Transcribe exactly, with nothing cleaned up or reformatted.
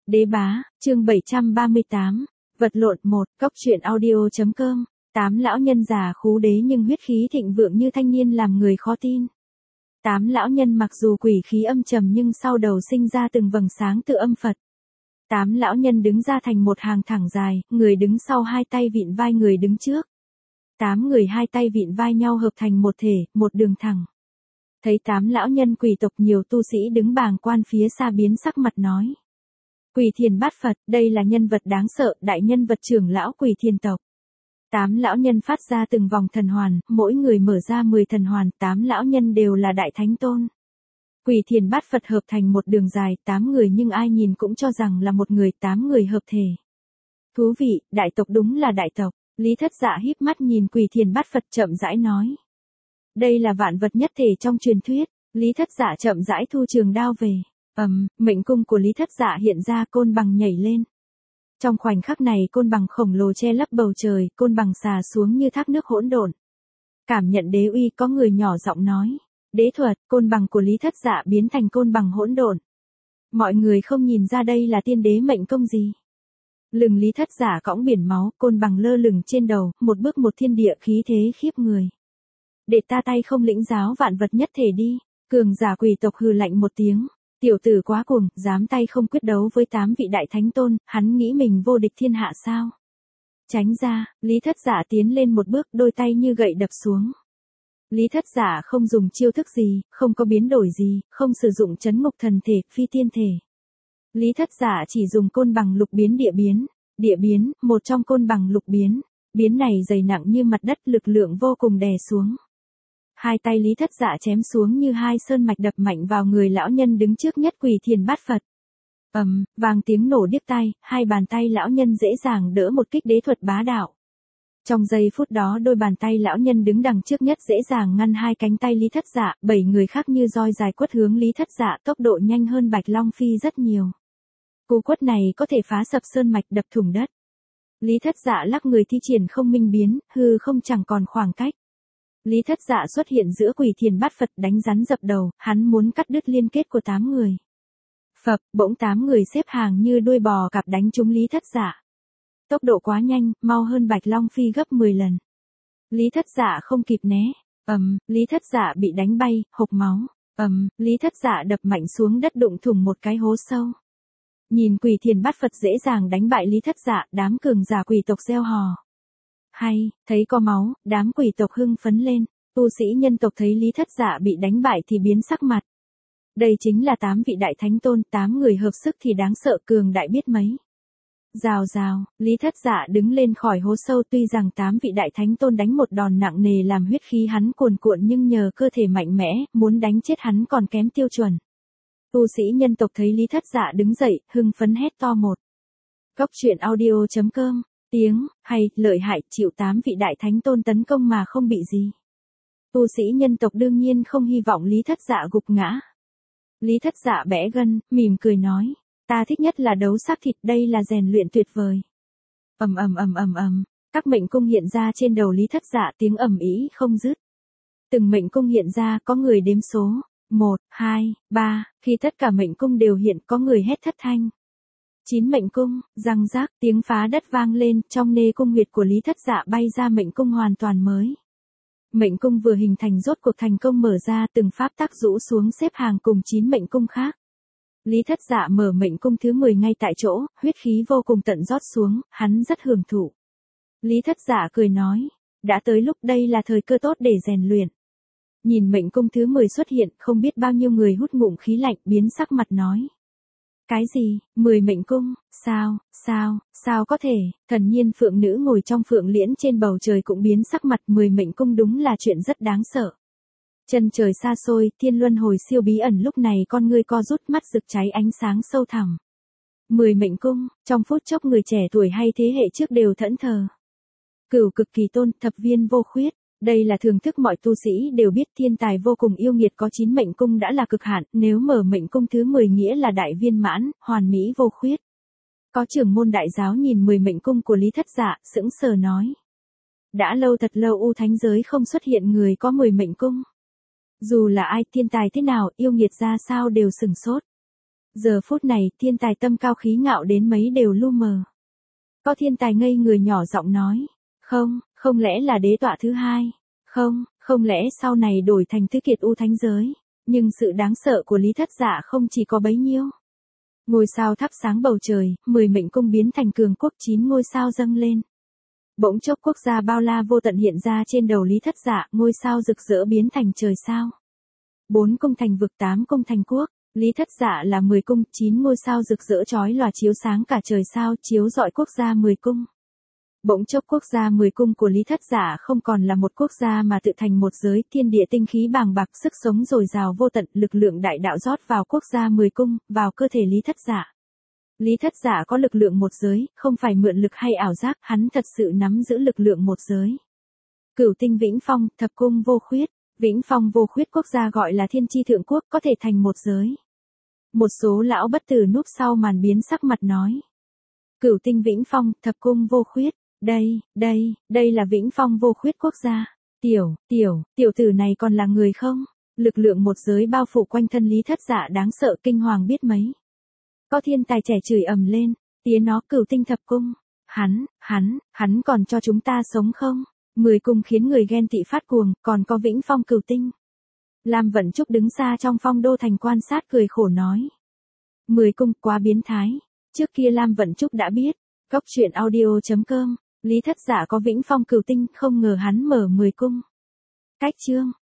Đế bá, chương bảy trăm ba mươi tám, vật lộn một, cốc truyện audio.com, tám lão nhân già khú đế nhưng huyết khí thịnh vượng như thanh niên làm người khó tin. Tám lão nhân mặc dù quỷ khí âm trầm nhưng sau đầu sinh ra từng vầng sáng tự âm Phật. Tám lão nhân đứng ra thành một hàng thẳng dài, người đứng sau hai tay vịn vai người đứng trước. Tám người hai tay vịn vai nhau hợp thành một thể, một đường thẳng. Thấy tám lão nhân quỷ tộc nhiều tu sĩ đứng bàng quan phía xa biến sắc mặt nói. Quỷ Thiền Bát Phật, đây là nhân vật đáng sợ, đại nhân vật trưởng lão Quỷ Thiền tộc. Tám lão nhân phát ra từng vòng thần hoàn, mỗi người mở ra mười thần hoàn, tám lão nhân đều là đại thánh tôn. Quỷ Thiền Bát Phật hợp thành một đường dài, tám người nhưng ai nhìn cũng cho rằng là một người, tám người hợp thể. Thú vị, đại tộc đúng là đại tộc, Lý Thất Dạ híp mắt nhìn Quỷ Thiền Bát Phật chậm rãi nói. Đây là vạn vật nhất thể trong truyền thuyết, Lý Thất Dạ chậm rãi thu trường đao về. Ầm, um, mệnh cung của Lý Thất Dạ hiện ra, côn bằng nhảy lên. Trong khoảnh khắc này côn bằng khổng lồ che lấp bầu trời, côn bằng xà xuống như thác nước hỗn độn. Cảm nhận đế uy, có người nhỏ giọng nói. Đế thuật, côn bằng của Lý Thất Dạ biến thành côn bằng hỗn độn. Mọi người không nhìn ra đây là tiên đế mệnh công gì. Lưng Lý Thất Dạ cõng biển máu, côn bằng lơ lửng trên đầu, một bước một thiên địa khí thế khiếp người. Để ta tay không lĩnh giáo vạn vật nhất thể đi, cường giả quỷ tộc hừ lạnh một tiếng. Tiểu tử quá cuồng, dám tay không quyết đấu với tám vị đại thánh tôn, hắn nghĩ mình vô địch thiên hạ sao? Tránh ra, Lý Thất Dạ tiến lên một bước, đôi tay như gậy đập xuống. Lý Thất Dạ không dùng chiêu thức gì, không có biến đổi gì, không sử dụng chấn ngục thần thể, phi tiên thể. Lý Thất Dạ chỉ dùng côn bằng lục biến địa biến, địa biến, một trong côn bằng lục biến, biến này dày nặng như mặt đất, lực lượng vô cùng đè xuống. Hai tay Lý Thất Dạ chém xuống như hai sơn mạch đập mạnh vào người lão nhân đứng trước nhất Quỷ Thiền Bát Phật. Ầm, um, vang tiếng nổ điếc tai, hai bàn tay lão nhân dễ dàng đỡ một kích đế thuật bá đạo. Trong giây phút đó đôi bàn tay lão nhân đứng đằng trước nhất dễ dàng ngăn hai cánh tay Lý Thất Dạ, bảy người khác như roi dài quất hướng Lý Thất Dạ, tốc độ nhanh hơn Bạch Long Phi rất nhiều. Cú quất này có thể phá sập sơn mạch, đập thủng đất. Lý Thất Dạ lắc người thi triển không minh biến, hư không chẳng còn khoảng cách. Lý Thất Dạ xuất hiện giữa Quỷ Thiền Bát Phật đánh rắn dập đầu, hắn muốn cắt đứt liên kết của tám người. Phập, bỗng tám người xếp hàng như đuôi bò cạp đánh trúng Lý Thất Dạ. Tốc độ quá nhanh, mau hơn Bạch Long Phi gấp mười lần. Lý Thất Dạ không kịp né, ầm, um, Lý Thất Dạ bị đánh bay, hộc máu, ầm, um, Lý Thất Dạ đập mạnh xuống đất đụng thủng một cái hố sâu. Nhìn Quỷ Thiền Bát Phật dễ dàng đánh bại Lý Thất Dạ, đám cường giả quỷ tộc reo hò. Hay, thấy có máu, đám quỷ tộc hưng phấn lên, tu sĩ nhân tộc thấy Lý Thất Dạ bị đánh bại thì biến sắc mặt. Đây chính là tám vị đại thánh tôn, tám người hợp sức thì đáng sợ, cường đại biết mấy. Rào rào, Lý Thất Dạ đứng lên khỏi hố sâu, tuy rằng tám vị đại thánh tôn đánh một đòn nặng nề làm huyết khí hắn cuồn cuộn nhưng nhờ cơ thể mạnh mẽ, muốn đánh chết hắn còn kém tiêu chuẩn. Tu sĩ nhân tộc thấy Lý Thất Dạ đứng dậy, hưng phấn hét to một. Cốc truyện audio.com, tiếng, hay, lợi hại, chịu tám vị đại thánh tôn tấn công mà không bị gì. Tu sĩ nhân tộc đương nhiên không hy vọng Lý Thất Dạ gục ngã. Lý Thất Dạ bẽ gân, mỉm cười nói, ta thích nhất là đấu xác thịt, đây là rèn luyện tuyệt vời. Ầm ầm ầm ầm ầm, các mệnh cung hiện ra trên đầu Lý Thất Dạ, tiếng ầm ĩ không dứt. Từng mệnh cung hiện ra, có người đếm số, một, hai, ba, khi tất cả mệnh cung đều hiện, có người hét thất thanh. Chín mệnh cung, răng rác, tiếng phá đất vang lên, trong nê cung huyệt của Lý Thất Dạ bay ra mệnh cung hoàn toàn mới. Mệnh cung vừa hình thành rốt cuộc thành công mở ra, từng pháp tắc rũ xuống xếp hàng cùng chín mệnh cung khác. Lý Thất Dạ mở mệnh cung thứ mười ngay tại chỗ, huyết khí vô cùng tận rót xuống, hắn rất hưởng thụ. Lý Thất Dạ cười nói, đã tới lúc đây là thời cơ tốt để rèn luyện. Nhìn mệnh cung thứ mười xuất hiện, không biết bao nhiêu người hút ngụm khí lạnh, biến sắc mặt nói. Cái gì, mười mệnh cung, sao, sao, sao có thể, thần nhiên phượng nữ ngồi trong phượng liễn trên bầu trời cũng biến sắc mặt, mười mệnh cung đúng là chuyện rất đáng sợ. Chân trời xa xôi, thiên luân hồi siêu bí ẩn, lúc này con ngươi co rút, mắt rực cháy ánh sáng sâu thẳm. Mười mệnh cung, trong phút chốc người trẻ tuổi hay thế hệ trước đều thẫn thờ. Cửu cực kỳ tôn, thập viên vô khuyết. Đây là thường thức mọi tu sĩ đều biết, thiên tài vô cùng yêu nghiệt có chín mệnh cung đã là cực hạn, nếu mở mệnh cung thứ mười nghĩa là đại viên mãn, hoàn mỹ vô khuyết. Có trưởng môn đại giáo nhìn mười mệnh cung của Lý Thất Dạ, sững sờ nói. Đã lâu thật lâu u thánh giới không xuất hiện người có mười mệnh cung. Dù là ai, thiên tài thế nào, yêu nghiệt ra sao đều sừng sốt. Giờ phút này, thiên tài tâm cao khí ngạo đến mấy đều lu mờ. Có thiên tài ngây người nhỏ giọng nói. Không, không lẽ là đế tọa thứ hai? Không, không lẽ sau này đổi thành tứ kiệt u thánh giới? Nhưng sự đáng sợ của Lý Thất Dạ không chỉ có bấy nhiêu. Ngôi sao thắp sáng bầu trời, mười mệnh cung biến thành cường quốc, chín ngôi sao dâng lên. Bỗng chốc quốc gia bao la vô tận hiện ra trên đầu Lý Thất Dạ, ngôi sao rực rỡ biến thành trời sao. Bốn cung thành vực, tám cung thành quốc. Lý Thất Dạ là mười cung, chín ngôi sao rực rỡ chói lòa chiếu sáng cả trời sao, chiếu rọi quốc gia mười cung. Bỗng chốc quốc gia mười cung của Lý Thất Dạ không còn là một quốc gia mà tự thành một giới, thiên địa tinh khí bàng bạc, sức sống dồi dào vô tận, lực lượng đại đạo rót vào quốc gia mười cung, vào cơ thể Lý Thất Dạ. Lý Thất Dạ có lực lượng một giới, không phải mượn lực hay ảo giác, hắn thật sự nắm giữ lực lượng một giới. Cửu tinh vĩnh phong, thập cung vô khuyết. Vĩnh phong vô khuyết quốc gia gọi là thiên chi thượng quốc, có thể thành một giới. Một số lão bất tử núp sau màn biến sắc mặt nói. Cửu tinh vĩnh phong, thập cung vô khuyết. Đây, đây, đây là vĩnh phong vô khuyết quốc gia. Tiểu, tiểu, tiểu tử này còn là người không? Lực lượng một giới bao phủ quanh thân Lý Thất Dạ đáng sợ, kinh hoàng biết mấy. Có thiên tài trẻ chửi ầm lên, tía nó cửu tinh thập cung. Hắn, hắn, hắn còn cho chúng ta sống không? Mười cung khiến người ghen tị phát cuồng, còn có vĩnh phong cửu tinh. Lam Vận Trúc đứng xa trong phong đô thành quan sát cười khổ nói. Mười cung quá biến thái. Trước kia Lam Vận Trúc đã biết. Cốc truyện audio chấm com. Lý Thất Dạ có vĩnh phong cửu tinh, không ngờ hắn mở mười cung. Cách chương.